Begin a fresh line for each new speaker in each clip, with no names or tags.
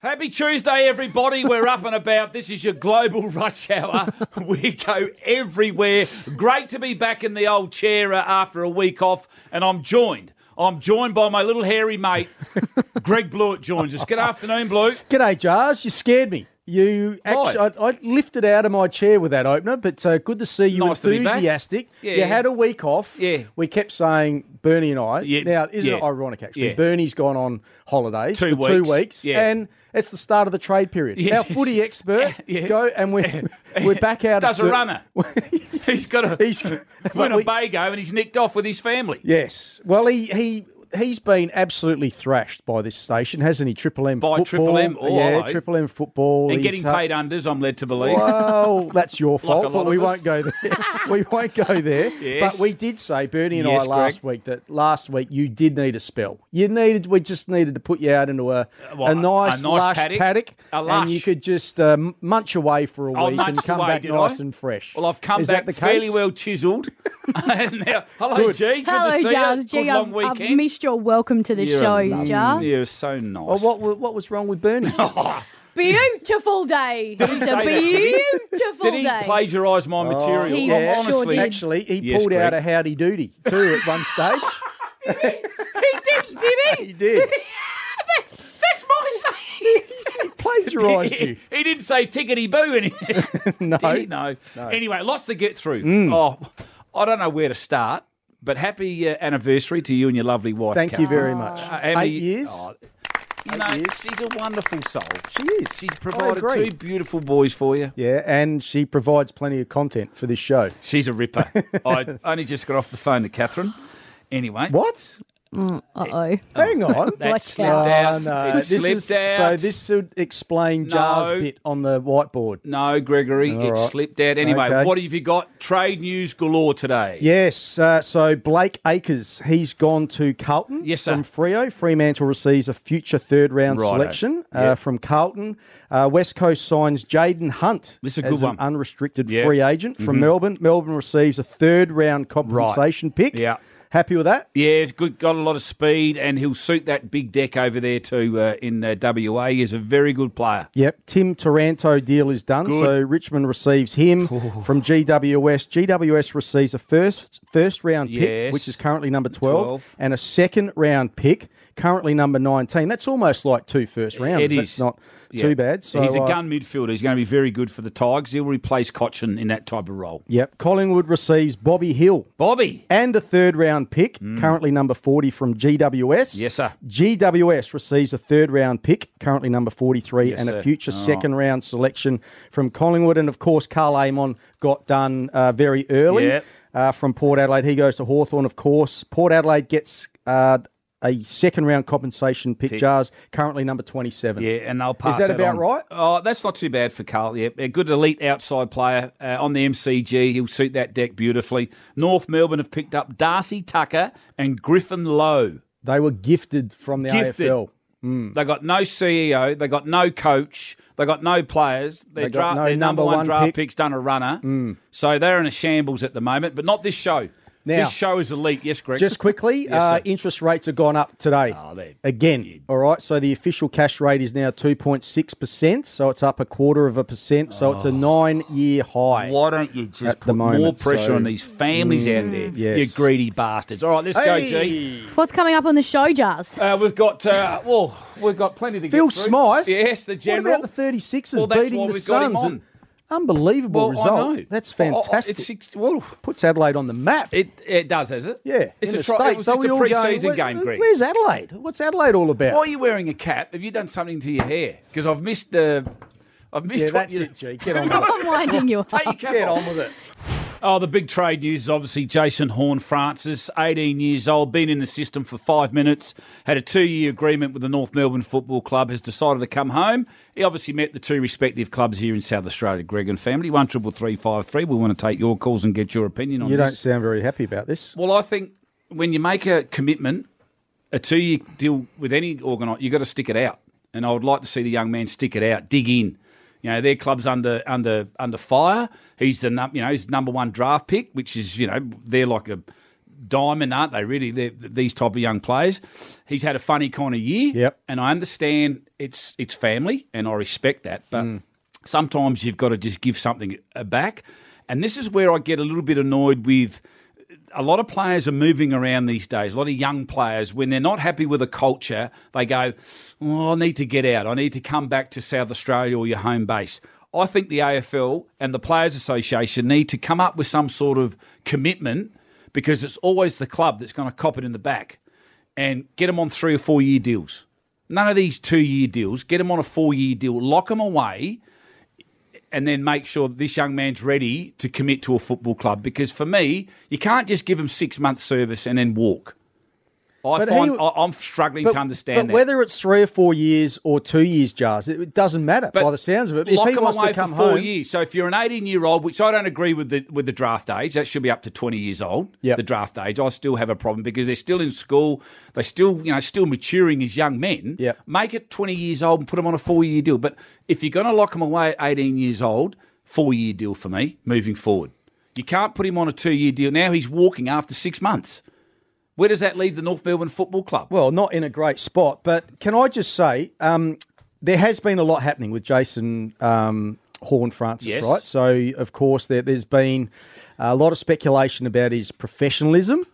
Happy Tuesday, everybody. We're up and about. This is your global rush hour. We go everywhere. Great to be back in the old chair after a week off. And I'm joined by my little hairy mate, Greg Blewett joins us. Good afternoon, Blue.
G'day, Jars. You scared me. You actually, I lifted out of my chair with that opener, but good to see you
Nice to be back.
enthusiastic.
Yeah,
you
yeah.
had a week off.
Yeah.
We kept saying, Bernie and I,
Yeah,
now isn't
yeah.
it ironic actually?
Yeah.
Bernie's gone on holidays for 2 weeks,
Yeah.
and it's the start of the trade period.
Yeah.
Our footy expert,
Yeah.
go and we're back out.
Does
of
a runner. He's got a Winnebago and he's nicked off with his family.
Yes. Well, he's been absolutely thrashed by this station, hasn't he? Triple M
By
football.
Triple M? Oh,
yeah,
hello.
Triple M football.
And
He's,
getting paid unders, I'm led to believe.
Well, that's your fault,
lot
but we
of us.
won't go there. We won't go there.
Yes.
But we did say, Bernie and
Yes,
I last
Greg.
week, that last week you did need a spell. We just needed to put you out into a nice lush paddock,
A lush.
and you could just munch away for a
I
week and
munched
come
away,
back
did
nice
I?
and fresh.
Well, I've come
Is
back
that the
fairly
case?
well chiselled. And now, hello,
Good.
G. Good
Hello,
to see
Jars.
you.
Gee,
Good long
I've
weekend.
missed your welcome to the
You're
shows,
lovely.
Jar.
You're so nice.
Oh, what was wrong with Bernie's?
Beautiful day. It's
say
a
that, did he?
beautiful
Did he
day.
plagiarise my material?
He
I'm
sure
honestly,
did.
Actually, he
Yes,
pulled out
Greg.
a howdy doody too at one stage.
he did he?
He did.
That's my saying.
Plagiarised you.
He didn't say tickety boo in it.
No.
Did he? No. Anyway, lots to get through. Oh, I don't know where to start, but happy anniversary to you and your lovely wife.
Thank you
Catherine.
very much.
How many-
8 years.
Oh,
8 years.
she's a wonderful soul.
She is.
She's
I
provided
agree.
2 beautiful boys for you.
Yeah, and she provides plenty of content for this show.
She's a ripper. I only just got off the phone to Catherine. Anyway.
What?
Uh-oh.
Hang on.
That
Watch
slipped
out.
out.
No,
It slipped out.
So this should explain Jar's
No.
bit on the whiteboard.
No, Gregory,
All
it
right.
slipped out. Anyway,
Okay.
what have you got? Trade news galore today.
Yes, so Blake Acres, he's gone to Carlton
Yes, sir.
from Freo. Fremantle receives a future third-round
Righto.
selection
Yep.
from Carlton. West Coast signs Jaden Hunt
This is a good
as
one.
an unrestricted
Yep.
free agent from Melbourne. Melbourne receives a third-round compensation pick.
Yeah.
Happy with that?
Yeah, it's good. Got a lot of speed, and he'll suit that big deck over there too in WA. He's a very good player.
Yep. Tim Taranto deal is done.
Good.
So Richmond receives him from GWS. GWS receives a first round pick,
Yes.
which is currently number 12,
12.
and a second round pick, currently number 19. That's almost like 2 first rounds.
It is.
That's not
Yeah.
too bad. So
he's a gun midfielder. He's going to be very good for the Tigers. He'll replace Cochin in that type of role.
Yep. Collingwood receives Bobby Hill.
Bobby.
And a third round pick, currently number 40 from GWS.
Yes, sir.
GWS receives a third round pick, currently number 43,
Yes,
and
sir.
a future second round selection from Collingwood. And of course, Carl Amon got done very early
Yep.
from Port Adelaide. He goes to Hawthorn, of course. Port Adelaide gets a second round compensation pick, Jars, currently number 27.
Yeah, and they'll pass.
Is that about
on.
right?
Oh, that's not too bad for Carl. Yeah, a good elite outside player on the MCG. He'll suit that deck beautifully. North Melbourne have picked up Darcy Tucker and Griffin Lowe.
They were gifted from the
Gifted.
AFL.
They got no CEO. They got no coach. They got no players.
They got no
their number one draft
pick.
pick's done a runner. So they're in a shambles at the moment, but not this show.
Now-
this show is elite. Yes, Greg.
Just quickly,
Yes, sir.
interest rates have gone up today. Again, all right? So the official cash rate is now 2.6%, so it's up 0.25%, so it's a 9-year high.
Why don't you just
At the
put more
moment,
pressure
so-
on these families out there,
yes.
you greedy bastards? All right, let's go, G.
What's coming up on the show, Jars?
We've got plenty to
Phil
get through.
Smythe?
Yes, the general.
What about the 36ers
Well, that's
beating
why
the
we've got him
Suns?
on.
Unbelievable
Well,
result.
I know.
That's
Oh,
fantastic.
well,
Puts Adelaide on the map.
it does, has it?
Yeah,
It's
in
a
the
tri-
States.
It was
So
just
we
a
all go,
pre-season game, Greg.
Where's Adelaide? What's Adelaide all about?
Why are you wearing a cap? Have you done something to your hair? Because I've missed. I've missed.
Yeah,
what
that's
you...
it, G. Get on with it.
I'm winding you
Take your
up.
cap
Get
off.
on with it.
Oh, the big trade news is obviously Jason Horne-Francis, 18 years old, been in the system for 5 minutes, had a 2-year agreement with the North Melbourne Football Club, has decided to come home. He obviously met the 2 respective clubs here in South Australia, Greg and family. 133353. We want to take your calls and get your opinion on
You
this.
don't sound very happy about this.
Well, I think when you make a commitment, a 2-year deal with any organiser, you've got to stick it out. And I would like to see the young man stick it out, dig in. You know, their club's under fire. He's he's number one draft pick, which is, they're like diamond, aren't they, really, these type of young players. He's had a funny kind of year,
Yep.
and I understand it's family, and I respect that, but sometimes you've got to just give something back. And this is where I get a little bit annoyed with a lot of players are moving around these days, a lot of young players, when they're not happy with a culture, they go, I need to get out. I need to come back to South Australia or your home base. I think the AFL and the Players Association need to come up with some sort of commitment, because it's always the club that's going to cop it in the back, and get them on 3 or 4 year deals. None of these 2-year deals. Get them on a 4-year deal. Lock them away, and then make sure that this young man's ready to commit to a football club. Because for me, you can't just give him 6 months service and then walk. I'm struggling to understand that.
But whether it's 3 or 4 years or 2 years, Jars, it doesn't matter by the sounds of it. If he wants to come
for 4
home,
years. So if you're an 18-year-old, which I don't agree with the draft age, that should be up to 20 years old.
Yep.
The draft age, I still have a problem because they're still in school. They're still maturing as young men.
Yep.
Make it 20 years old and put them on a 4-year deal. But if you're going to lock them away at 18 years old, 4-year deal for me moving forward. You can't put him on a 2-year deal. Now he's walking after 6 months. Where does that leave the North Melbourne Football Club?
Well, not in a great spot. But can I just say, there has been a lot happening with Jason Horne-Francis,
Yes.
right? So, of course, there's been a lot of speculation about his professionalism.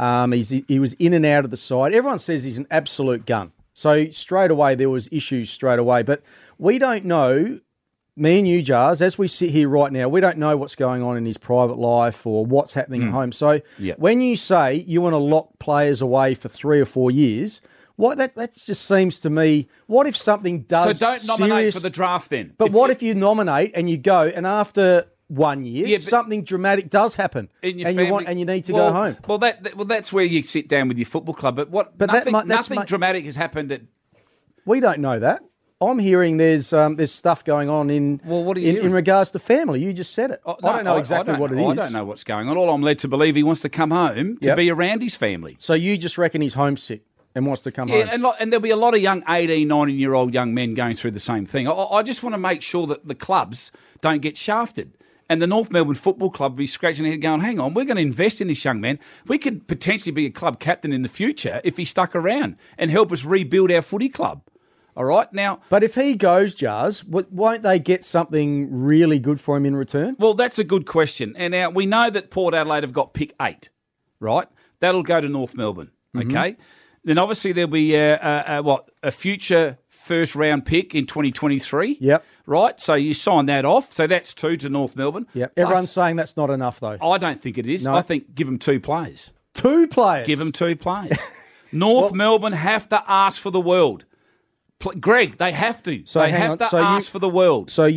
He was in and out of the side. Everyone says he's an absolute gun. So straight away, there was issues straight away. But we don't know, me and you, Jars, as we sit here right now, we don't know what's going on in his private life or what's happening at home. So when you say you want to lock players away for 3 or 4 years, that just seems to me, what if something does
So don't nominate for the draft then.
But what if you nominate and you go, and after 1 year, something dramatic does happen,
in your
and
family,
you need to go home?
Well, that's where you sit down with your football club. But nothing dramatic has happened.
We don't know that. I'm hearing there's stuff going on in regards to family. You just said it. I don't know exactly what it is.
I don't know what's going on. All I'm led to believe, he wants to come home to be around his family.
So you just reckon he's homesick and wants to come home?
And there'll be a lot of young 18, 19-year-old young men going through the same thing. I just want to make sure that the clubs don't get shafted. And the North Melbourne Football Club will be scratching their head going, hang on, we're going to invest in this young man. We could potentially be a club captain in the future if he stuck around and help us rebuild our footy club. All right, now...
But if he goes, Jars, won't they get something really good for him in return?
Well, that's a good question. And now we know that Port Adelaide have got pick 8, right? That'll go to North Melbourne, okay? Then obviously there'll be a future first-round pick in 2023.
Yep.
Right? So you sign that off. So that's 2 to North Melbourne.
Yep. Everyone's saying that's not enough, though.
I don't think it is.
No.
I think give them 2 players.
2 players?
Give them 2 players. North Melbourne have to ask for the world. Greg, they have to.
So
they have to ask for the world.
So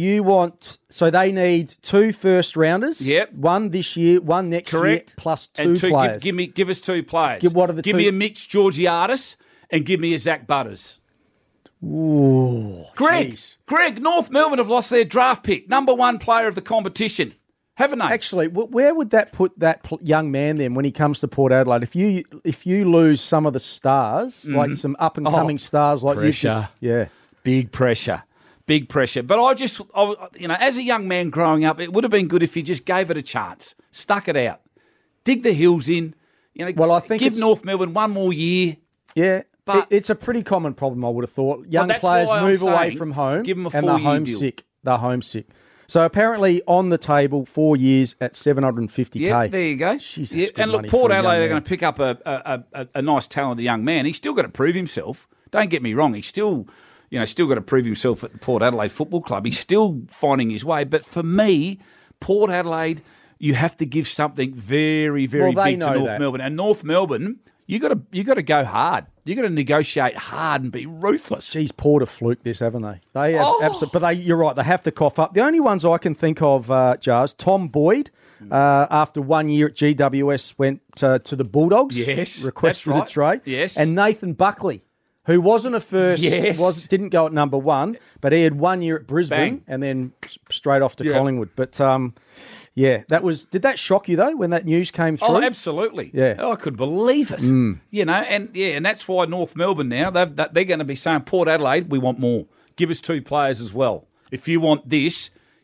they need 2 first rounders.
Yep.
1 this year, 1 next year, plus 2 players.
Give us 2 players.
Give
me a Mitch Georgiadis and give me a Zach Butters.
Ooh,
Greg, North Melbourne have lost their draft pick, number 1 player of the competition. Haven't they?
Actually, where would that put that young man then when he comes to Port Adelaide? If you lose some of the stars, like some up and coming stars, like
pressure. Big pressure. But as a young man growing up, it would have been good if you just gave it a chance, stuck it out, dig the hills in.
I think
give North Melbourne 1 more year.
Yeah. But it's a pretty common problem, I would have thought. Young players move away from home
give them a
and they're homesick. They're homesick. So apparently on the table, 4 years at $750K.
Yeah, there you go.
Jesus,
and look, Port Adelaide are going to pick up a nice, talented young man. He's still got to prove himself. Don't get me wrong. He's still got to prove himself at the Port Adelaide Football Club. He's still finding his way. But for me, Port Adelaide, you have to give something very, very big to North Melbourne. And North Melbourne, you got to go hard. You got to negotiate hard and be ruthless.
Geez, Port have fluked this, haven't they? They have absolutely. But you're right. They have to cough up. The only ones I can think of, Jars, Tom Boyd, after 1 year at GWS, went to the Bulldogs.
Yes,
requested
that's right.
a trade.
Yes,
and Nathan Buckley, who wasn't a first, didn't go at number 1, but he had 1 year at Brisbane and then straight off to Collingwood. But yeah, did that shock you though when that news came through?
Oh, absolutely.
Yeah,
I could believe it. And that's why North Melbourne now they're going to be saying, Port Adelaide, we want more. Give us 2 players as well. If you want this,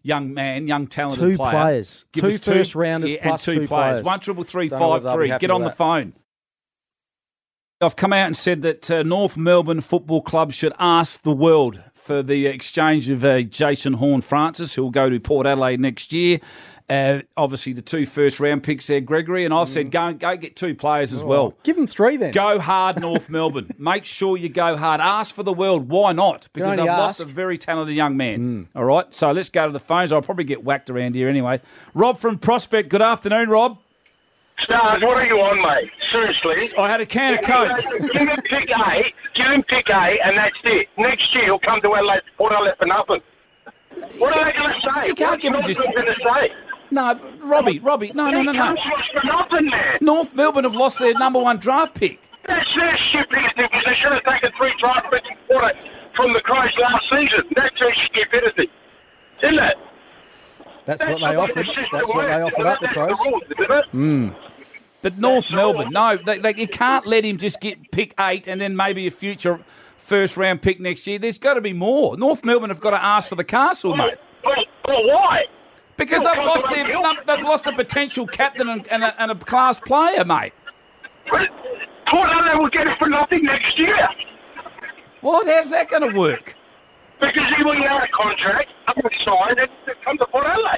young talented
Two
player.
players.
Give
Two
us
first-rounders
and
plus
two
two
players.
players.
133353. Get on the phone. I've come out and said that North Melbourne Football Club should ask the world for the exchange of Jason Horne-Francis, who will go to Port Adelaide next year. Obviously, the 2 first-round picks there, Gregory. And I've said go get 2 players as well.
Give them 3 then.
Go hard, North Melbourne. Make sure you go hard. Ask for the world. Why not? Because I've lost a very talented young man. All right? So let's go to the phones. I'll probably get whacked around here anyway. Rob from Prospect. Good afternoon, Rob.
Stars, what are you on, mate? Seriously.
I had a can of Coke.
Give him pick A, and that's it. Next year he'll come to Adelaide, Port Adelaide for nothing. What are they going to say?
You can't give him
What's
just...
going to say?
No, Robbie, no.
He comes to us for nothing, man.
North Melbourne have lost their number 1 draft pick.
That's their stupidity, because they should have taken 3 draft picks from the Crows last season. That's their stupidity. Isn't it?
That's what they offered. That's what they offered up the Crows.
But North Melbourne, no, you can't let him just get pick 8 and then maybe a future first-round pick next year. There's got to be more. North Melbourne have got to ask for the castle, mate.
Well, why?
Because they've lost a potential captain and a class player, mate.
Port Adelaide will get it for nothing next year.
What? How's that going to work?
Because he will get out of contract, up and sign, and come to Port Adelaide.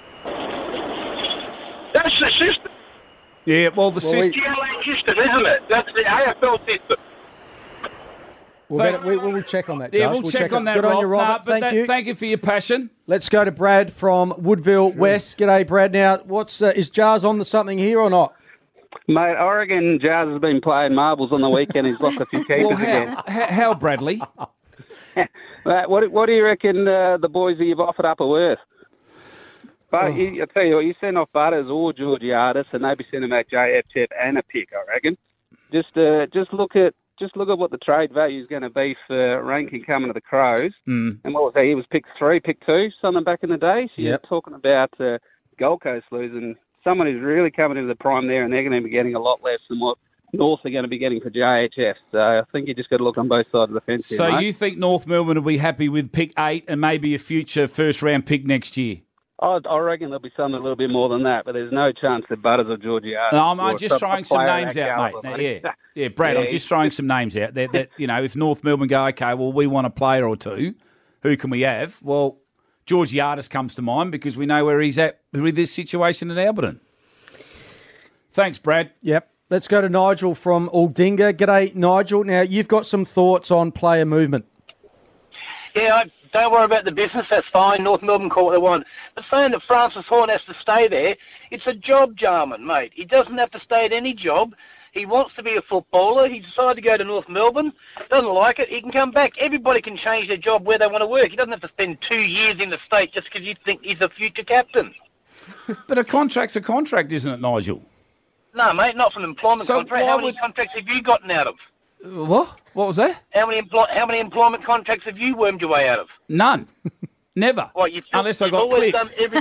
That's the system.
Yeah, well, the system...
It's the LA system, isn't it? That's the AFL system.
We'll check on that, Josh.
Yeah, we'll check on that,
Good
Rob.
on you, Robert.
Thank you. Thank you for your passion.
Let's go to Brad from Woodville West. G'day, Brad. Now, is Jars on to something here or not?
Mate, Oregon Jars has been playing marbles on the weekend. He's lost a few keepers again.
How, Bradley?
What do you reckon the boys that you've offered up are worth? But I tell you what, you send off Butters or Georgiadis, and maybe send them out JF and a pick, I reckon. Just look at what the trade value is going to be for Rankin coming to the Crows. And what was that? He was pick 3, pick 2, something back in the day. So you're talking about Gold Coast losing someone who's really coming into the prime there, and they're going to be getting a lot less than what North are going to be getting for JHF. So I think you just got to look on both sides of the fence here,
So
mate.
you think North Melbourne will be happy with pick 8 and maybe a future first-round pick next year?
I reckon there'll be something a little bit more than that, but there's no chance that Butters or Georgiadis...
No, I'm just throwing some names out, mate. Yeah, Brad, I'm just throwing some names out. That if North Melbourne go, okay, well, we want a player or two, who can we have? Well, Georgiadis comes to mind because we know where he's at with this situation at Alberton. Thanks, Brad.
Yep. Let's go to Nigel from Aldinga. G'day, Nigel. Now, you've got some thoughts on player movement.
Yeah, don't worry about the business, that's fine. North Melbourne call what they want. But saying that Francis Horne has to stay there, it's a job, Jarman, mate. He doesn't have to stay at any job. He wants to be a footballer. He decided to go to North Melbourne. Doesn't like it. He can come back. Everybody can change their job where they want to work. He doesn't have to spend 2 years in the States just because you think he's a future captain.
But a contract's a contract, isn't it, Nigel?
No, mate, not from an employment contract. How many contracts have you gotten out of?
What? What was that?
How many employment contracts have you wormed your way out of?
None. Never.
Well,
unless I got clipped.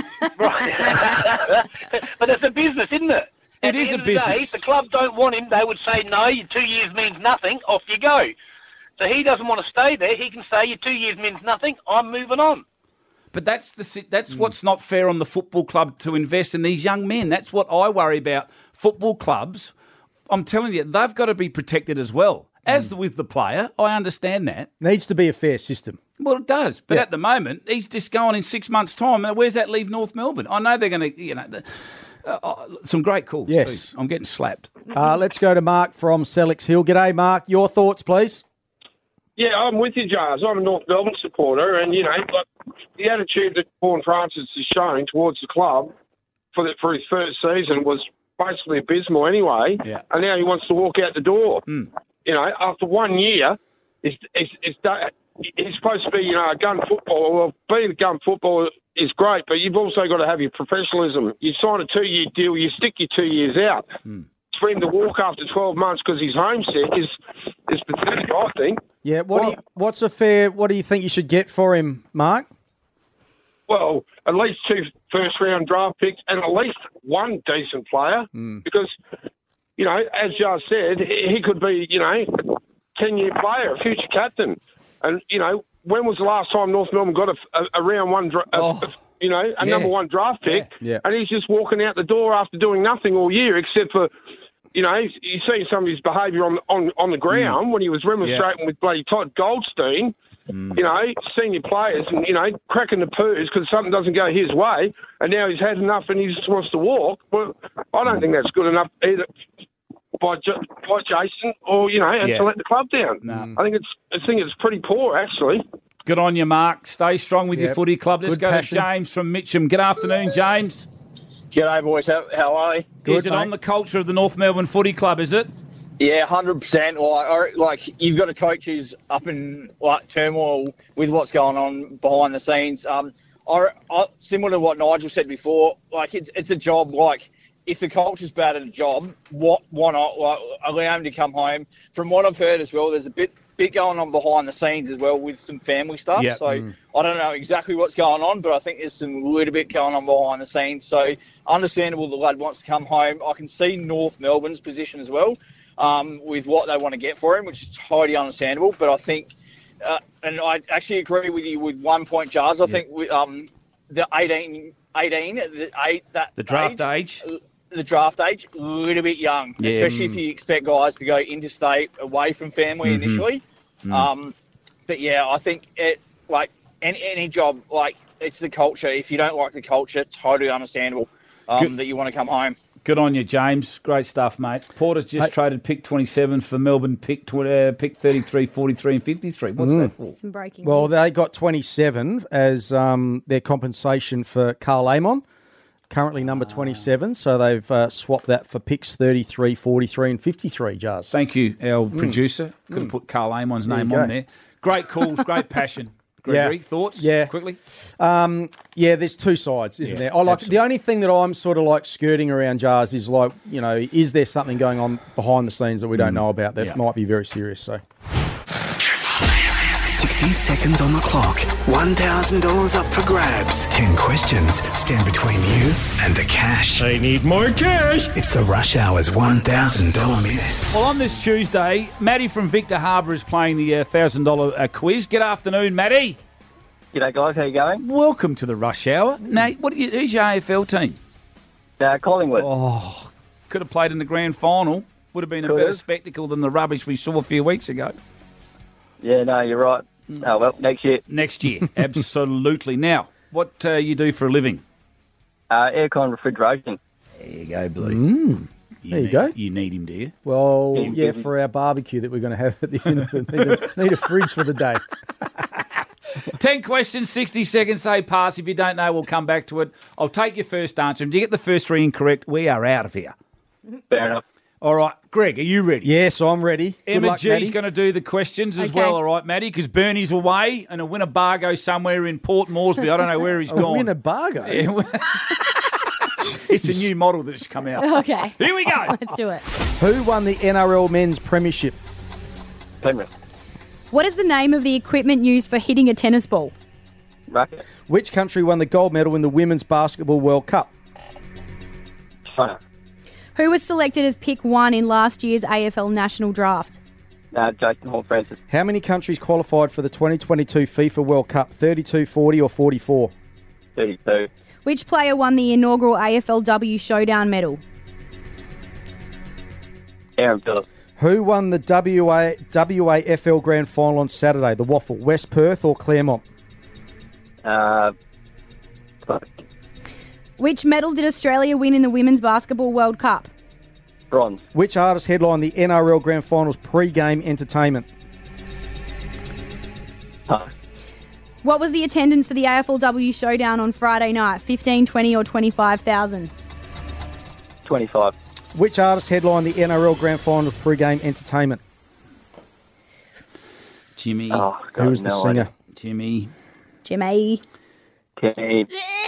Right. But it's a business, isn't it?
It is a business.
Day, if the club don't want him, they would say, no, your 2 years means nothing, off you go. So he doesn't want to stay there. He can say, your 2 years means nothing, I'm moving on.
But that's what's not fair on the football club to invest in these young men. That's what I worry about. Football clubs, I'm telling you, they've got to be protected as well. As with the player, I understand that.
Needs to be a fair system.
Well, it does. But at the moment, he's just going in 6 months' time. And where's that leave North Melbourne? I know they're going to, some great calls.
Yes.
Too. I'm getting slapped.
Let's go to Mark from Sellex Hill. G'day, Mark. Your thoughts, please.
Yeah, I'm with you, Jars. I'm a North Melbourne supporter, and, the attitude that Horne-Francis has shown towards the club for his first season was basically abysmal anyway, and now he wants to walk out the door. After 1 year, he's supposed to be, a gun footballer. Well, being a gun footballer is great, but you've also got to have your professionalism. You sign a 2-year deal, you stick your 2 years out. For him to walk after 12 months because he's homesick is pathetic, I think.
Yeah, what do you think you should get for him, Mark?
Well, at least 2 first-round draft picks and at least one decent player because, as Jar said, he could be, a 10-year player, a future captain. And, when was the last time North Melbourne got a round one, you know, a number one draft pick,
Yeah.
and he's just walking out the door after doing nothing all year except for, you know, you see some of his behaviour on the ground when he was remonstrating with bloody Todd Goldstein. You know, senior players and, you know, cracking the poos because something doesn't go his way, and now he's had enough and he just wants to walk. Well, I don't think that's good enough either by Jason or, you know, and to let the club down.
No.
I think it's pretty poor, actually.
Good on you, Mark. Stay strong with your
Yep.
footy club. Let's
Good
go
passion.
to James from Mitcham. Good afternoon, James.
G'day, boys. How are you?
Is it on the culture of the North Melbourne Footy Club, is it?
Yeah, 100%. Like you've got a coach who's up in turmoil with what's going on behind the scenes. Similar to what Nigel said before, like it's a job. Like if the culture's bad at a job, why not allow him to come home? From what I've heard as well, there's a bit going on behind the scenes as well with some family stuff.
Yep.
So I don't know exactly what's going on, but I think there's some little bit going on behind the scenes. So understandable the lad wants to come home. I can see North Melbourne's position as well with what they want to get for him, which is totally understandable. But I think, and I actually agree with you with 1 point, Jars. I think the 18,
The draft age.
the draft age, a little bit young, especially if you expect guys to go interstate, away from family initially. But yeah, I think any job, like it's the culture. If you don't like the culture, totally understandable that you want to come home.
Good on you, James. Great stuff, mate. Porter's just traded pick 27 for Melbourne, pick 33, 43 and 53. What's that for?
Some breaking
Well,
news.
they got 27 as their compensation for Carl Amon, currently number 27. So they've swapped that for picks 33, 43 and 53, Jars.
Thank you, our producer. Could have put Carl Amon's name
you
on
go.
there. Great calls, great passion. Gregory, thoughts?
Yeah.
Quickly?
Yeah, there's two sides, isn't
Yeah,
there? I like
absolutely.
the only thing that I'm sort of like skirting around, Jars, is like, you know, is there something going on behind the scenes that we don't know about that
Yeah.
might be very serious? So
60 seconds on the clock. $1,000 up for grabs. 10 questions stand between you and the cash. I need more cash. It's the Rush Hour's $1,000 minute.
Well, on this Tuesday, Maddie from Victor Harbour is playing the $1,000 quiz. Good afternoon, Maddie.
G'day, guys. How you going?
Welcome to the Rush Hour. Now, who's your AFL team?
Collingwood.
Oh, could have played in the grand final. Would have been a
Could
better
have.
spectacle than the rubbish we saw a few weeks ago.
Yeah, no, you're right. Oh, well, next year.
Next year, absolutely. Now, what you do for a living?
Aircon refrigeration.
There you go, Blue.
there you go.
You need him, do you?
Well,
Yeah.
yeah, for our barbecue that we're going to have at the end of it, need a fridge for the day.
10 questions, 60 seconds. Say pass. If you don't know, we'll come back to it. I'll take your first answer. If you get the first three incorrect, we are out of here.
Fair enough.
All right, Greg, are you ready?
Yes, I'm ready. Good
Emma
luck,
G's
Maddie.
going to do the questions as
Okay.
well, all right, Maddie? Because Bernie's away and a Winnebago somewhere in Port Moresby. I don't know where he's
A
gone.
Winnebago.
It's a new model that's come out.
Okay.
Here we go.
Let's do it.
Who won the NRL Men's Premiership?
Penrith.
What is the name of the equipment used for hitting a tennis ball?
Racket.
Which country won the gold medal in the Women's Basketball World Cup?
China.
Who was selected as pick 1 in last year's AFL National Draft?
Jason Horne-Francis.
How many countries qualified for the 2022 FIFA World Cup? 32, 40 or 44?
32.
Which player won the inaugural AFLW Showdown medal?
Aaron Phillips.
Who won the WAFL Grand Final on Saturday? The Waffle, West Perth or Claremont?
Which medal did Australia win in the Women's Basketball World Cup?
Bronze.
Which artist headlined the NRL Grand Finals pre-game entertainment?
What was the attendance for the AFLW Showdown on Friday night? 15, 20 or 25,000?
25.
Which artist headlined the NRL Grand Finals pre-game entertainment?
Jimmy.
Oh, God,
Who was the
no
singer?
idea.
Jimmy.
Jimmy.
Timmy.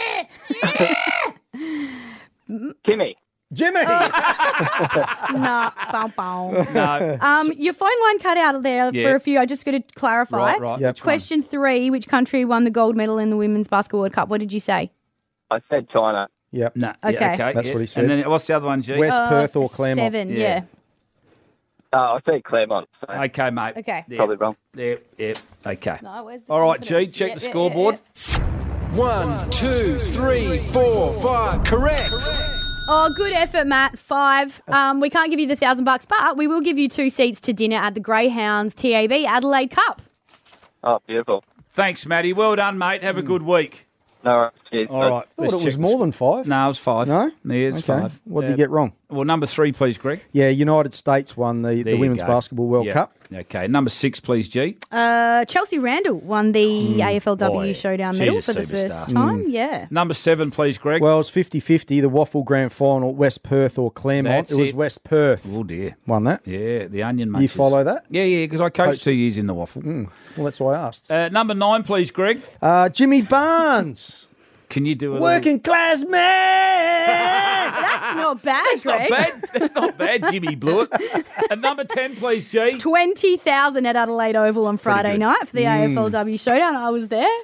Timmy.
Jimmy!
Nah, bow, bow.
No.
Your phone line cut out there
Yeah.
for a few. I just got to clarify.
Right.
Yep.
Which one?
Question 3, which country won the gold medal in the Women's Basketball World Cup? What did you say?
I said China.
Yep.
No.
Okay.
Yeah, okay.
That's
yeah.
what he said.
And then what's the other one, G?
West Perth or Claremont?
7,
Yeah.
yeah.
I said Claremont. So
Okay, mate.
Okay.
There,
probably wrong.
there, yeah. Okay.
No, where's the
All right, G,
confidence?
check
Yeah,
the
yeah,
scoreboard.
1, 2, 3, 4, 5. Correct.
Oh, good effort, Matt. 5. We can't give you the $1,000, but we will give you 2 seats to dinner at the Greyhounds TAB Adelaide Cup.
Oh, beautiful.
Thanks, Matty. Well done, mate. Have a good week.
No, cheers.
All right.
I thought it was more than 5.
No, it was 5.
No?
Yeah, it's 5.
What did you get wrong?
Well, number 3, please, Greg.
Yeah, United States won the
There you
Women's
go.
Basketball World
Yeah.
Cup.
Okay, number 6, please, G.
Chelsea Randall won the AFLW
Boy,
Showdown
she's
medal
a
for the
superstar.
first time. Yeah.
Number 7, please, Greg.
Well, it was 50-50, the Waffle Grand Final, West Perth or Claremont.
That's
It was
it.
West Perth.
Oh, dear.
Won that.
Yeah, the Onion
You
Munchers.
follow that?
Yeah, because I coached 2 years in the Waffle.
Well, that's why I asked.
Number 9, please, Greg.
Jimmy Barnes.
Can you do a
Working class man.
That's not bad, Greg.
That's not bad, Jimmy Blewett. And number 10, please, G.
20,000 at Adelaide Oval on Friday
good.
night for the AFLW Showdown. I was there.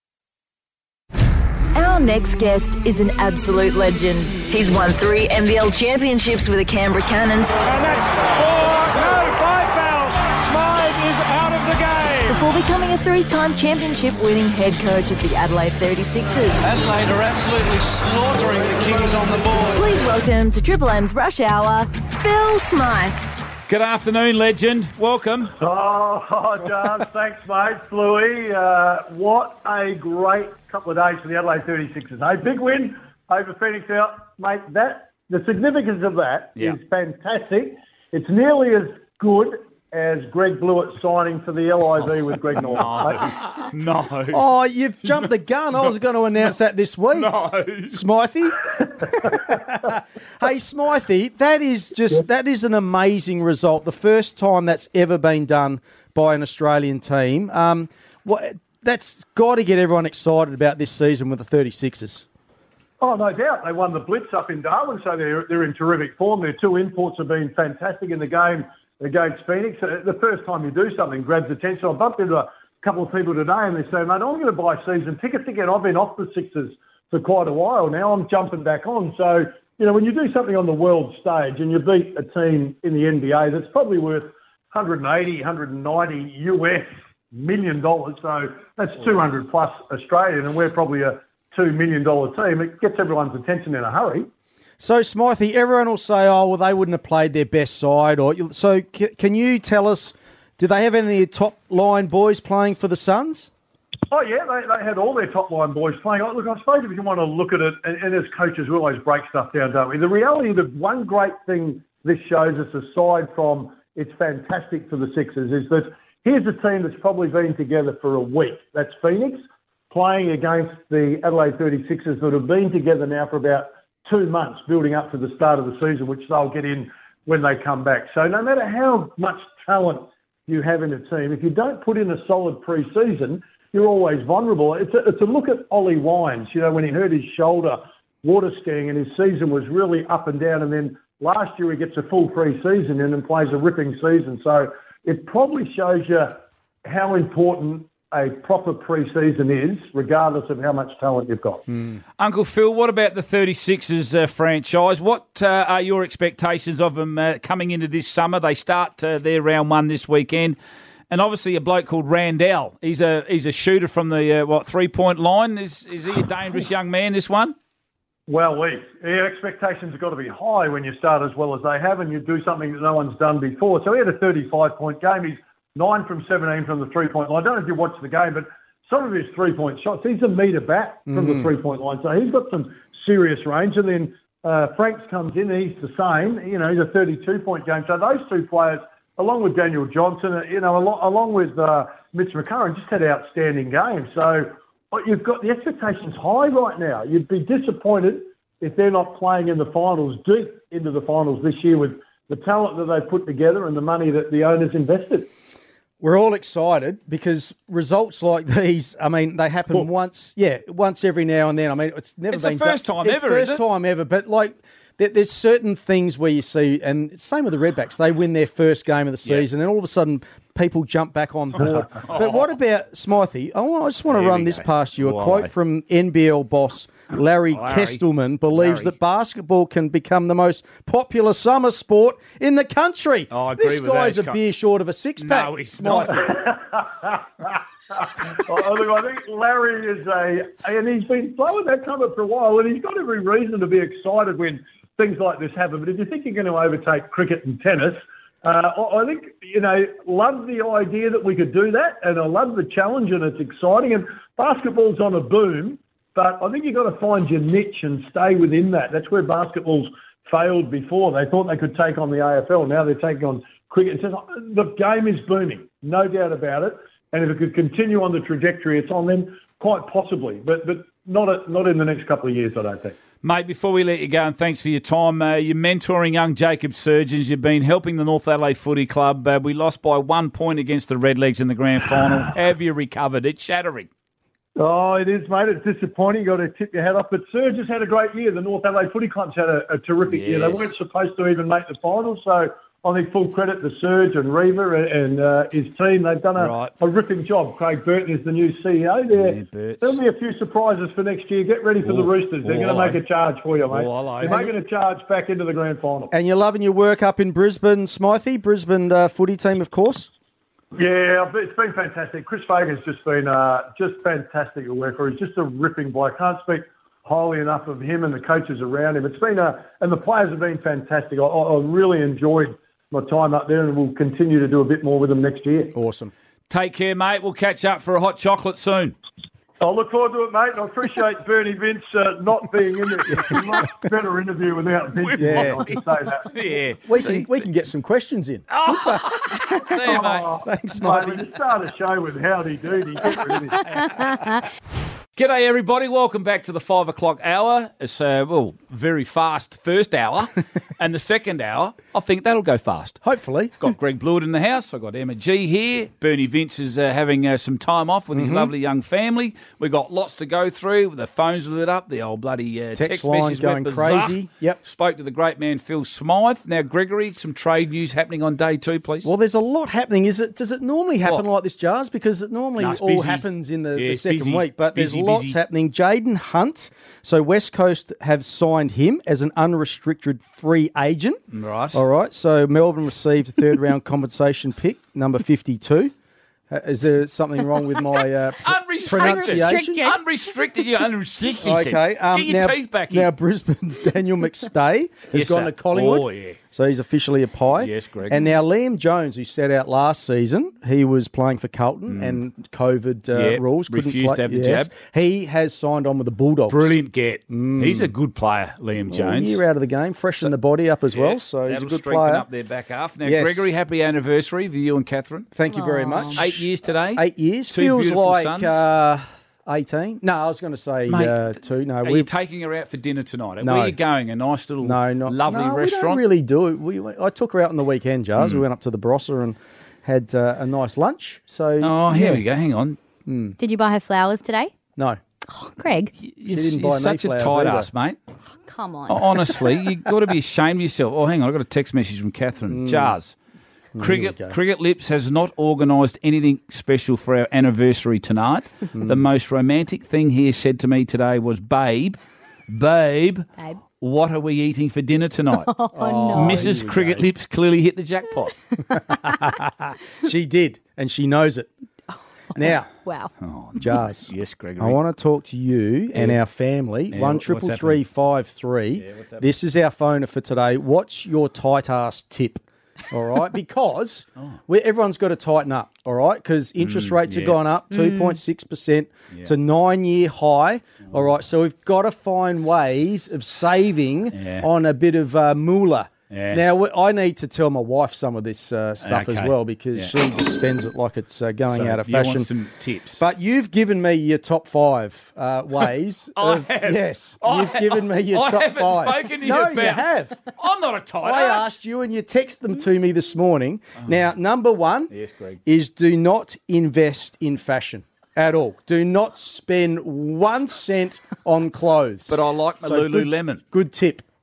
Our next guest is an absolute legend. He's won 3 NBL championships with the Canberra Cannons.
And that's 4, no, 5 fouls. Smythe is out of the game.
Before becoming a 3-time championship-winning head coach of the Adelaide 36ers.
Adelaide are absolutely slaughtering the Kings on the board.
Please welcome to Triple M's Rush Hour, Phil Smythe.
Good afternoon, legend. Welcome.
Oh, John, thanks, mate. Bluey, what a great couple of days for the Adelaide 36ers. A big win over Phoenix out, mate. The significance of that is fantastic. It's nearly as good as Greg Blewett signing for the LIV with Greg Norton.
No.
Oh, you've jumped the gun. I was going to announce that this week.
No.
Smythe. Hey, Smythe, that is an amazing result. The first time that's ever been done by an Australian team. That's got to get everyone excited about this season with the 36ers.
Oh, no doubt. They won the Blitz up in Darwin, so they're in terrific form. Their 2 imports have been fantastic in the game against Phoenix. The first time you do something grabs attention. I bumped into a couple of people today and they say, mate, I'm going to buy season tickets again. I've been off the Sixers for quite a while now. I'm jumping back on. So, when you do something on the world stage and you beat a team in the NBA that's probably worth 180, 190 US million dollars, so that's 200 plus Australian, and we're probably a $2 million team, it gets everyone's attention in a hurry.
So, Smythe, everyone will say, oh, well, they wouldn't have played their best side. So can you tell us, do they have any top-line boys playing for the Suns?
Oh, yeah, they had all their top-line boys playing. Look, I suppose if you want to look at it, and as coaches, we always break stuff down, don't we? The reality, the one great thing this shows us, aside from it's fantastic for the Sixers, is that here's a team that's probably been together for a week. That's Phoenix, playing against the Adelaide 36ers that have been together now for about 2 months building up to the start of the season, which they'll get in when they come back. So no matter how much talent you have in a team, if you don't put in a solid pre-season, you're always vulnerable. It's a look at Ollie Wines, when he hurt his shoulder water skiing and his season was really up and down, and then last year he gets a full pre-season in and plays a ripping season. So it probably shows you how important a proper pre-season is, regardless of how much talent you've got.
Uncle Phil, what about the 36ers franchise? What are your expectations of them coming into this summer? They start their round 1 this weekend. And obviously a bloke called Randall. He's a shooter from the, 3-point line. Is he a dangerous young man, this one?
Well, expectations have got to be high when you start as well as they have and you do something that no one's done before. So he had a 35-point game. He's 9 from 17 from the 3-point line. I don't know if you watched the game, but some of his 3-point shots, he's a metre back from the 3-point line. So he's got some serious range. And then Franks comes in, and he's the same. He's a 32-point game. So those two players, along with Daniel Johnson, along with Mitch McCurran, just had outstanding games. So you've got the expectations high right now. You'd be disappointed if they're not playing in the finals, deep into the finals this year with the talent that they've put together and the money that the owners invested.
We're all excited because results like these, they happen once every now and then. It's never been
the first time ever,
It's the first time ever, but there's certain things where you see, and same with the Redbacks, they win their first game of the season, and all of a sudden people jump back on board. But what about Smythe? I just want to run this past you. A quote from NBL boss Larry Kestelman believes that basketball can become the most popular summer sport in the country.
Oh, I agree
this
with
guy's
that.
a beer short of a six-pack.
No, he's not.
Look, I think Larry is and he's been blowing that trumpet for a while, and he's got every reason to be excited when things like this happen. But if you think you're going to overtake cricket and tennis, I think, love the idea that we could do that, and I love the challenge, and it's exciting. And basketball's on a boom, but I think you've got to find your niche and stay within that. That's where basketball's failed before. They thought they could take on the AFL. Now they're taking on cricket. The game is booming, no doubt about it. And if it could continue on the trajectory it's on, then quite possibly. But not in the next couple of years, I don't think.
Mate, before we let you go, and thanks for your time, you're mentoring young Jacob Surgeons. You've been helping the North Adelaide Footy Club. We lost by 1 point against the Redlegs in the grand final. How have you recovered? It's shattering.
Oh, it is, mate. It's disappointing. You've got to tip your hat off. But Surge has had a great year. The North Adelaide Footy Club's had a terrific year. They weren't supposed to even make the finals, so I think full credit to Surge and Reaver and his team. They've done a ripping job. Craig Burton is the new CEO there. There'll be a few surprises for next year. Get ready for the Roosters. They're going to make a charge for you, mate. They're making a charge back into the grand final.
And you're loving your work up in Brisbane, Smythe, Brisbane footy team, of course?
Yeah, it's been fantastic. Chris Fagan's just been just fantastic at work. He's just a ripping bloke. Can't speak highly enough of him and the coaches around him. It's been and the players have been fantastic. I really enjoyed my time up there, and we'll continue to do a bit more with them next year.
Awesome.
Take care, mate. We'll catch up for a hot chocolate soon.
I'll look forward to it, mate. And I appreciate Bernie Vince not being in it. It's a much better interview without Vince.
Yeah.
I can say that.
Yeah.
We can get some questions in.
See you, mate.
Thanks,
mate.
mate.
We start a show with Howdy Doody. Get rid of it.
G'day, everybody. Welcome back to the 5 o'clock hour. It's very fast first hour. And the second hour, I think that'll go fast.
Hopefully.
Got Greg Blewett in the house. I've got Emma G here. Bernie Vince is having some time off with his lovely young family. We've got lots to go through. The phones are lit up. The old bloody text
line
message
going
went berserk.
crazy. Yep.
Spoke to the great man Phil Smythe. Now, Gregory, some trade news happening on day 2, please.
Well, there's a lot happening. Does it normally happen like this, Jars? Because it normally all
busy.
happens in the
it's
second
busy.
week. But
It's
there's lots happening. Jaden Hunt. So West Coast have signed him as an unrestricted free agent.
Right.
All right. So Melbourne received a third-round compensation pick, number 52. Is there something wrong with my pronunciation?
Unrestricted. You're unrestricted.
Okay.
Get your teeth back in.
Now Brisbane's Daniel McStay has gone to Collingwood.
Oh, yeah.
So he's officially a Pie.
Yes, Greg.
And now Liam Jones, who sat out last season, he was playing for Carlton and COVID rules.
Refused to have the jab.
He has signed on with the Bulldogs.
Brilliant get. He's a good player, Liam Jones.
A year out of the game, freshened the body up as well. So he's a good player.
Up their back half. Now, Gregory, happy anniversary for you and Catherine.
Thank you very much.
8 years today.
8 years.
Two
Feels
beautiful
like
sons.
18. No, I was going to say 2. No,
Are you taking her out for dinner tonight?
No.
Where are you going? A nice little lovely restaurant?
We don't really do it. I took her out on the weekend, Jars. We went up to the Barossa and had a nice lunch. So
here we go. Hang on.
Did you buy her flowers today?
No.
Oh, Greg.
She didn't buy me
such a
flowers
tight
either.
ass, mate.
Come on.
Honestly, you've got to be ashamed of yourself. Oh, hang on. I've got a text message from Catherine. Jars. Cricket Lips has not organised anything special for our anniversary tonight. The most romantic thing he has said to me today was, Babe, what are we eating for dinner tonight?
Oh, no.
Mrs. Cricket Lips clearly hit the jackpot.
She did, and she knows it. Now,
wow.
Jars.
Yes, Gregory.
I want to talk to you and our family. 1-333-53. This is our phoner for today. What's your tight ass tip? All right, because everyone's got to tighten up, all right, because interest rates have gone up 2.6%. It's a 9-year high, all right, so we've got to find ways of saving on a bit of moolah.
Yeah.
Now, I need to tell my wife some of this stuff as well because she just spends it like it's going out of fashion.
You want some tips.
But you've given me your top 5 ways.
Have.
Yes, you've given me your top 5.
I haven't spoken to you about.
No, you have.
I'm not a tight
I
ass.
asked you and you texted them to me this morning. Now, number 1
Greg.
is do not invest in fashion at all. Do not spend 1 cent on clothes.
But I like my Lululemon.
Good tip.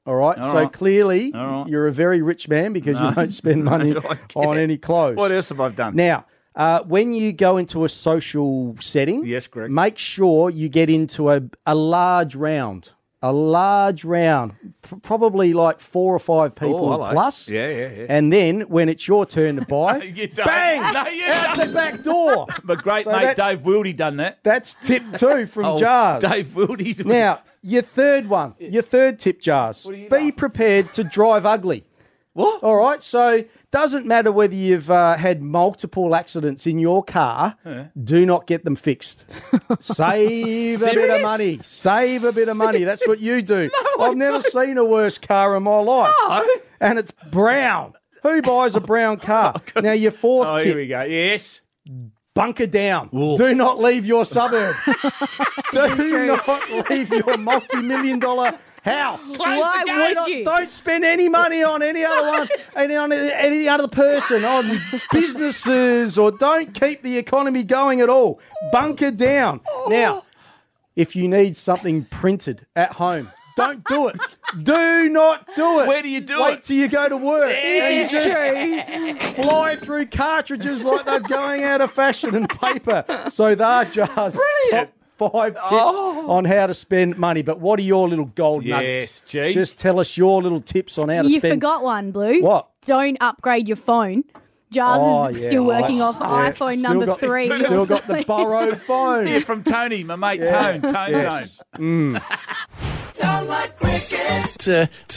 All right.
All
So
right.
clearly,
All right.
you're a very rich man because you don't spend money on any clothes.
What else have I done?
Now, when you go into a social setting,
Yes, Greg.
make sure you get into a large round. A large round, probably like 4 or 5 people
hello.
plus.
Yeah.
And then when it's your turn to buy,
You don't.
bang,
No, you
out
don't.
the back door.
My great
So
mate
that's-
Dave Wildy done that.
That's tip 2 from Jars.
Dave Wildy's.
Now, your third one, your third tip, Jars. Be prepared to drive ugly.
What?
All right, so doesn't matter whether you've had multiple accidents in your car, do not get them fixed. Save a bit of
Serious?
money. Save a bit of money. That's what you do. I've never seen a worse car in my life.
No.
And it's brown. Who buys a brown car? Now, your fourth
Oh,
tip.
here we go. Yes.
Bunker down. Do not leave your suburb. Do not leave your multi-million-dollar house.
Why would you?
Don't spend any money on any other one, any other person, on businesses, or don't keep the economy going at all. Bunker down. Now, if you need something printed at home, don't do it. Do not do it.
Where do you do
Wait
it?
till you go to work.
This
and
is
just fly through cartridges like they're going out of fashion and paper. So there, Jars.
Brilliant.
Top 5 tips on how to spend money. But what are your little gold nuggets?
Gee.
Just tell us your little tips on how to
You
spend.
forgot one, Blue.
What?
Don't upgrade your phone. Jars is still working off iPhone
Still
number
got,
3.
Still got the borrowed phone.
Yeah, from Tony, my mate Tone
Yes.
Zone.
Sound like cricket.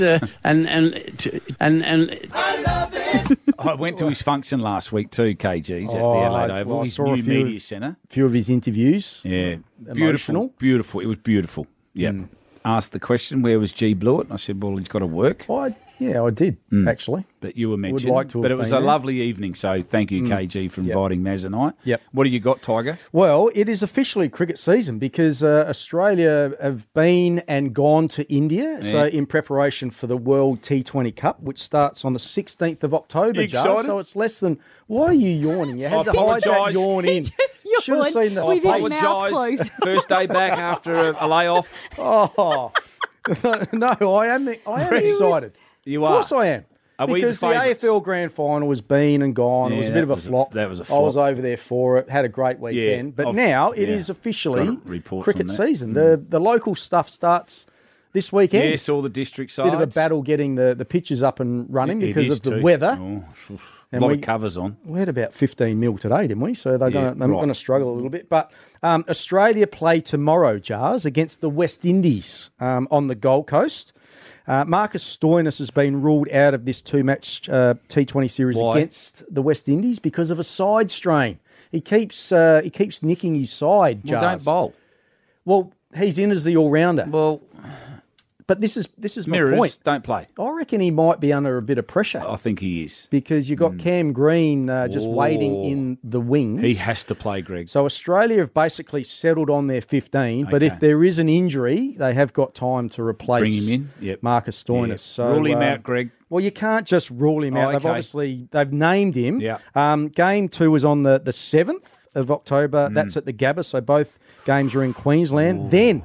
I went to his function last week too, KG's at the
Oh,
Adelaide
I
Oval, his
saw a
new
few-
media centre.
A few of his interviews.
Yeah,
Emotional?
beautiful, beautiful. It was beautiful. Yeah. Asked the question, where was G. Blewett? And I said, well, he's got to work.
I did, actually.
But you were mentioned.
like to have
but it was
been
a
there.
lovely evening, so thank you, KG, for inviting Maz and I.
Yep.
What do you got, Tiger?
Well, it is officially cricket season because Australia have been and gone to India, so in preparation for the World T20 Cup, which starts on the 16th of October,
You
Jar.
excited?
So it's less than... Why are you yawning? You had to hide that
apologise.
yawn in. Should have seen the
with his
face.
mouth closed.
First day back after a layoff.
Oh, no, I am excited.
You
Of
are.
course I am.
Are we
Because
the
the
favourites?
AFL Grand Final was been and gone. It
Yeah,
was a bit
that
of a
was a-
flop.
that was a
I was
flop.
over there for it. Had a great weekend. But
I've-
now it
yeah.
is officially
Got a report
cricket
on that.
season. The local stuff starts this weekend.
Yes, all the district sides.
Bit of a battle getting the pitches up and running
It
because
is
of the
too.
weather.
Oh, a
And
lot
we-
of covers on.
We had about 15 mil today, didn't we? So they're
Yeah,
going to struggle a little bit. But Australia play tomorrow, Jars, against the West Indies on the Gold Coast. Marcus Stoinis has been ruled out of this 2-match T20 series
Why?
against the West Indies because of a side strain. He keeps nicking his side,
Well,
Jars.
don't bowl.
Well, he's in as the all-rounder.
Well,
but this is my
Mirrors,
point.
don't play.
I reckon he might be under a bit of pressure.
I think he is.
Because you've got Cam Green just waiting in the wings.
He has to play, Greg.
So Australia have basically settled on their 15, but if
Okay.
there is an injury, they have got time to replace
Bring him in. Yep.
Marcus Stoinis.
Yeah.
So,
Rule him out, Greg.
Well, you can't just rule him out.
okay.
They've named him.
Yeah.
Game 2 is on the 7th of October.
Mm.
That's at the Gabba, so both games are in Queensland. Then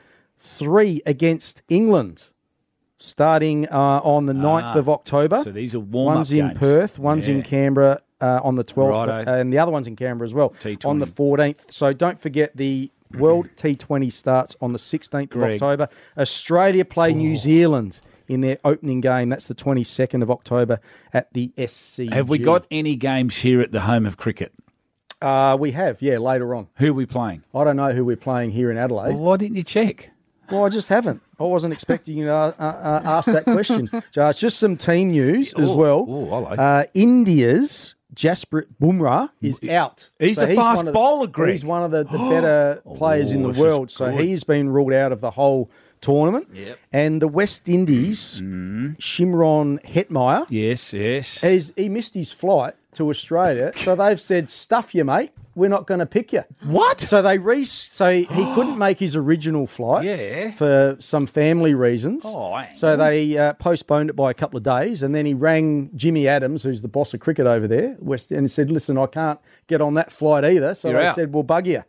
3 against England. Starting on the 9th of October.
So these are warm-up
One's in
games.
Perth, one's in
Yeah.
Canberra on the 12th,
Righto.
and the other one's in Canberra as well
T20.
on the 14th. So don't forget the World T20 starts on the 16th
Greg.
of October. Australia play New Zealand in their opening game. That's the 22nd of October at the SCG.
Have we got any games here at the home of cricket?
We have, later on.
Who are we playing?
I don't know who we're playing here in Adelaide.
Well, why didn't you check?
Well, I just haven't. I wasn't expecting you to ask that question. Just some team news as well.
hello.
India's Jasprit Bumrah is out.
He's a fast
one of
bowler, Greg.
He's one of the better players in the
this is
world. So
good.
he's been ruled out of the whole tournament.
Yep.
And the West Indies, Shimron Hetmeyer,
Yes.
he missed his flight to Australia. So they've said, stuff you, mate. We're not going to pick you.
What?
So he couldn't make his original flight
Yeah.
for some family reasons.
Oh, hang
so they postponed it by a couple of days, and then he rang Jimmy Adams, who's the boss of cricket over there, and said, listen, I can't get on that flight either. So
You're
they
out.
said, we'll bug you.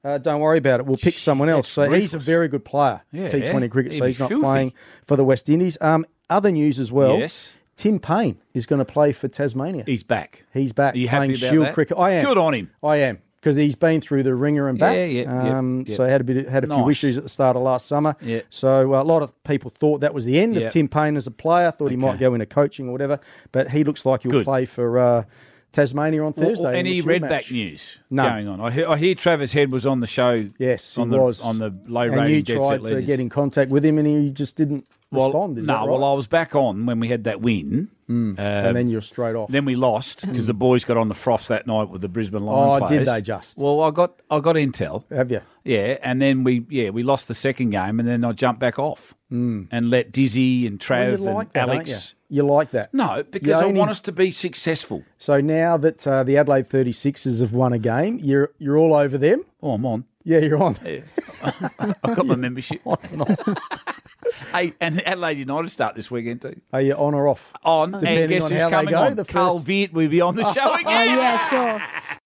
Don't worry about it. We'll pick someone else. So he's a very good player, T20 cricket, so he's not playing for the West Indies. Other news as well.
Yes.
Tim Payne is going to play for Tasmania.
He's back.
He's back.
Are you
playing
happy about
Shield
that?
cricket. I am.
Good on him.
I am. Because he's been through the ringer and back. So he had a few issues at the start of last summer.
Yeah.
So a lot of people thought that was the end of Tim Payne as a player. Thought he might go into coaching or whatever. But he looks like he'll play for Tasmania on Thursday.
Any redback news going on? I hear Travis Head was on the show.
Yes, he
was on the low rating.
And you
Jet
tried
Set
to
Legends.
get in contact with him, and he just didn't respond. Is that right?
Well, I was back on when we had that win.
And then you're straight off.
Then we lost because the boys got on the froths that night with the Brisbane Lions players.
Did they just?
Well, I got intel.
Have you?
Yeah, and then we lost the second game, and then I jumped back off and let Dizzy and Trav and Alex.
You like that?
No, because I want us to be successful.
So now that the Adelaide 36ers have won a game, you're all over them?
Oh, I'm on.
Yeah, you're on.
Yeah. I've got my membership. Hey, and Adelaide United start this weekend too.
Are you on or off?
On.
Depending
and guess
on
who's
how
coming
they go,
on?
the
Carl
first-
Viet will be on the show again.
Yeah, sure.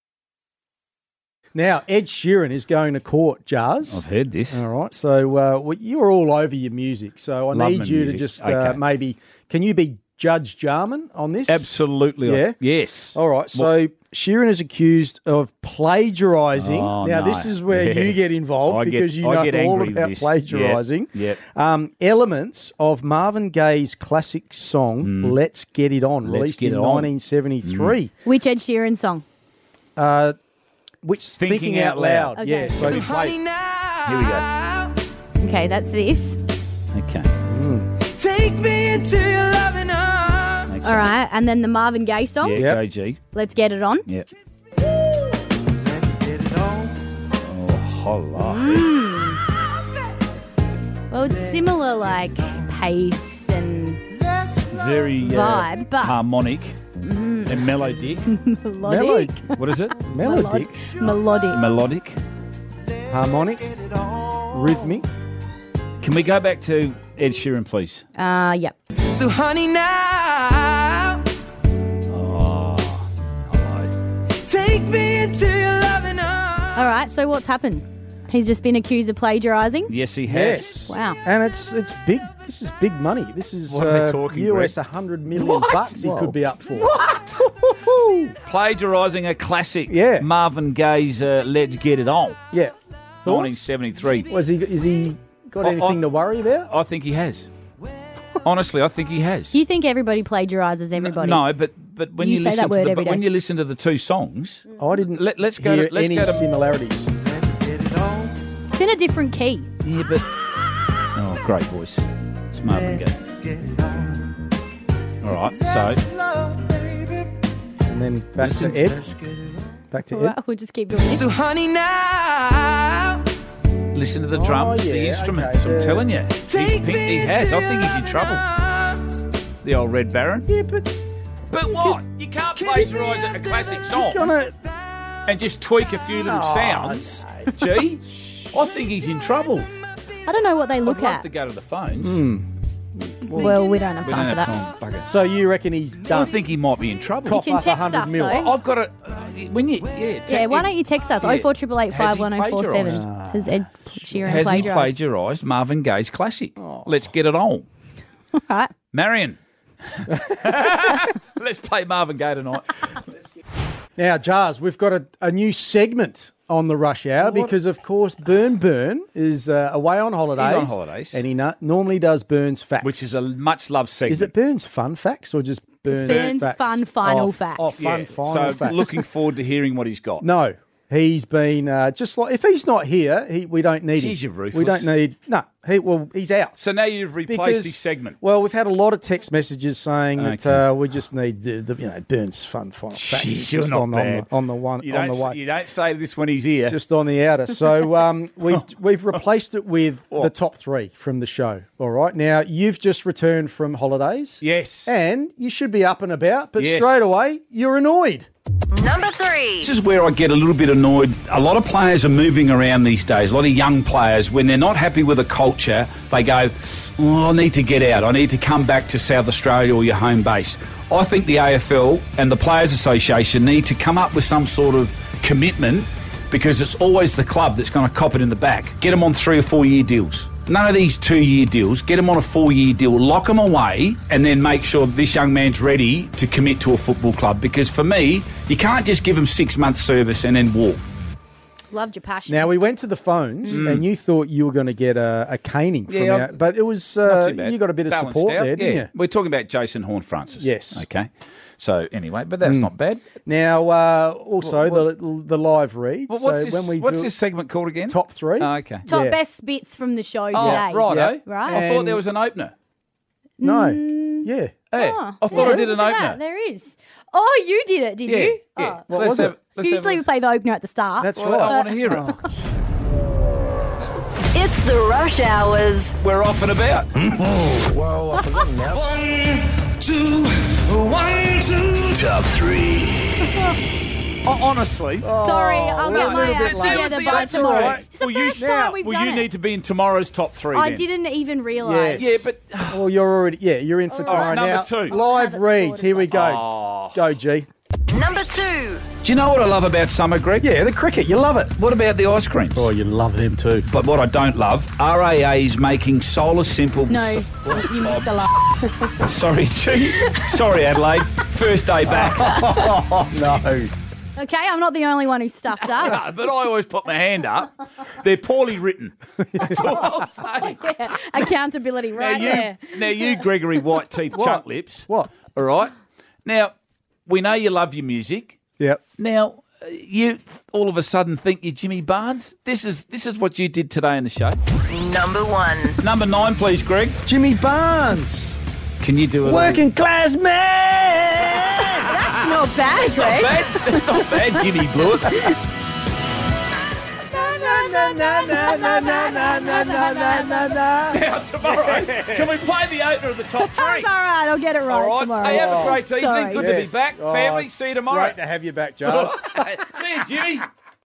Now, Ed Sheeran is going to court, Jars.
I've heard this.
All right. So you're all over your music. So I
Love
need
my
you to
music.
just
Okay.
maybe, can you be Judge Jarman on this?
Absolutely.
Yeah?
Yes.
All right. So Sheeran is accused of plagiarising.
Oh,
now,
no.
this is where you get involved because you know
get
all
angry with
about
this.
plagiarising.
Yep.
Elements of Marvin Gaye's classic song, Let's Get It On,
Let's
released
Get
in
It On.
1973.
Which Ed Sheeran song?
Which
Thinking Out Loud.
Okay.
Yeah. So
Here we go.
Okay, that's this.
Okay.
Take me into your loving arms.
All right, and then the Marvin Gaye song.
Yeah, KG.
Let's Get It On.
Yep.
Let's get it on.
Oh, holla.
Well, it's similar, like pace and
Very
vibe, but
harmonic and melodic.
melodic.
What is it?
Melodic.
Melodic.
Melodic.
Harmonic. Rhythmic.
Can we go back to Ed Sheeran, please?
Yep.
So, honey, now
Oh, hello.
take me into your loving arms.
All right, so what's happened? He's just been accused of plagiarising?
Yes, he has.
Yes.
Wow.
And it's big. This is big money. This is
What are they talking,
US
Greg?
$100 million bucks he could be up for.
Plagiarising a classic.
Yeah.
Marvin Gaye's Let's Get It On.
Yeah. Thoughts?
1973.
Is he got anything to worry about?
I think he has. Honestly, I think he has.
Do you think everybody plagiarises everybody?
No, but when
You
you,
say
listen
that word
to the
every
when
day.
you listen to the two songs,
I didn't
let's go
hear
to let's
any
go to
similarities.
It's in a different key.
Yeah, but oh, great voice. It's Marvin Gaye. All right, so
And then back to Ed. Back to
All
Ed.
right, we'll just keep doing this.
So, honey, now
listen to the drums, the
yeah,
instruments.
okay,
I'm telling you, he's
take
picked,
me
he has.
into
I think he's in
your
trouble.
arms.
The old Red Baron.
Yeah, but
But what? You can't plagiarise a classic song
gonna
and just tweak a few little sounds. Gee, I think he's in trouble.
I don't know what they look
I'd love
at.
to go to the phones.
Well, we don't have
We
time
don't
for
have
that.
time. Bugger.
so you reckon he's
I
done?
think he might be in trouble.
Cough
You can
up
text
100
us,
mil.
though.
I've got to when you
Yeah, why don't you text us?
Yeah.
04885
Has he
1047. Has Ed Sheeran
has he
plagiarised?
plagiarised Marvin Gaye's classic? Let's get it on,
All right.
Marion. Let's play Marvin Gaye tonight.
Now, Jars, we've got a new segment on the Rush Hour because, of course, Burn is away on holidays.
He's on holidays.
And he normally does Burns Facts.
Which is a much loved segment.
Is it Burns Fun Facts or just Burns
Burns
Facts?
Fun Final Facts.
Fun Final
so
Facts.
looking forward to hearing what he's got.
No, he's been just like if he's not here, we don't need him.
Jeez, you're ruthless.
We don't need he's out.
So now you've replaced his segment.
Well, we've had a lot of text messages saying
Okay.
that we just need Burns Fun Final Facts.
Jeez,
It's
you're
just
not
on
bad.
the one
You
on
don't,
the way.
you don't say this when he's here.
Just on the outer. So we've replaced it with the top three from the show. All right. Now, you've just returned from holidays.
Yes.
And you should be up and about, but
Yes.
straight away, you're annoyed.
Number 3.
This is where I get a little bit annoyed. A lot of players are moving around these days, a lot of young players. When they're not happy with a culture, they go, I need to get out. I need to come back to South Australia or your home base. I think the AFL and the Players Association need to come up with some sort of commitment because it's always the club that's going to cop it in the back. Get them on 3 or 4 year deals. None of these 2-year deals. Get them on a 4-year deal. Lock them away and then make sure this young man's ready to commit to a football club. Because for me, you can't just give him 6 months service and then walk.
Loved your passion.
Now, we went to the phones and you thought you were going to get a caning from out, but it was, you got a bit of
Balanced
support
out.
there, didn't you?
We're talking about Jason Horne-Francis.
Yes.
Okay. So, anyway, but that's not bad.
Now, also the live reads.
Well, what's
do
this segment called again?
Top 3.
Oh, okay.
Top best bits from the show today.
Right,
Yeah.
eh?
Right.
I thought there was an opener.
No. Yeah.
Hey,
Oh,
I thought I did an
look at
opener.
that, there is. Oh, you did it, did
Yeah,
you?
yeah.
Oh.
What was it?
Usually we play the opener at the start.
That's
Well,
right.
I want to hear it.
It's the Rush Hours.
We're off and about.
Whoa, I forgot now. 1, 2, 1, 2. Top 3.
Honestly.
Sorry, I'll get my act
That was
together
the
by
answer.
tomorrow. It's the
Well, you
first time we've done
you
it.
need to be in tomorrow's top 3
I
then.
didn't even realise.
Yes.
Yeah, but
Well, you're already, you're in for tomorrow.
number
now,
2.
live
Have it
reads.
sorted
Here we
by
go.
Oh.
Go, G.
Number 2.
Do you know what I love about summer, Greg?
Yeah, the cricket. You love it.
What about the ice cream?
Oh, you love them too.
But what I don't love, RAA is making solar simple.
No, you missed a lot.
Sorry, G. Sorry, Adelaide. First day back.
Oh, no.
Okay, I'm not the only one who stuffed up.
No, but I always put my hand up. They're poorly written. That's all I'm saying.
Yeah, accountability right there.
Now you, Gregory White Teeth Chuck Lips.
What?
All right. Now, we know you love your music.
Yep.
Now, you all of a sudden think you're Jimmy Barnes. This is what you did today in the show.
Number 1.
Number 9, please, Greg.
Jimmy Barnes.
Can you do it?
Working class man.
That's not bad, Greg.
That's not bad, Jimmy Blew it. Now, tomorrow, can we play the opener of the top 3?
That's all right, I'll get it right
All right.
tomorrow.
Hey, have a great evening.
Sorry.
Good to be back. Family, see you tomorrow.
Great to have you back, Giles.
See you, Jimmy.